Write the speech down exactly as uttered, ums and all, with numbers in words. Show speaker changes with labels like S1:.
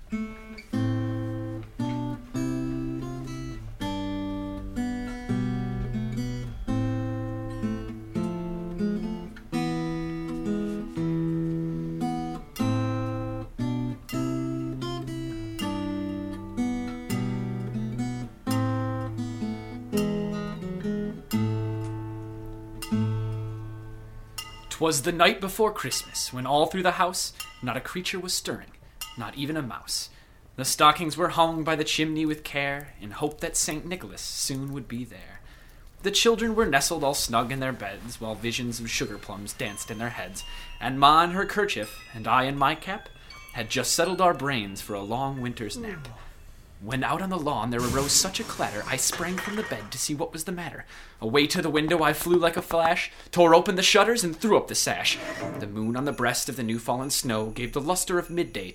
S1: 'Twas the night before Christmas, when all through the house not a creature was stirring, not even a mouse. The stockings were hung by the chimney with care, in hope that Saint Nicholas soon would be there. The children were nestled all snug in their beds, while visions of sugar plums danced in their heads, and Ma in her kerchief, and I in my cap, had just settled our brains for a long winter's nap. When out on the lawn there arose such a clatter, I sprang from the bed to see what was the matter. Away to the window I flew like a flash, tore open the shutters and threw up the sash. The moon on the breast of the new-fallen snow gave the luster of midday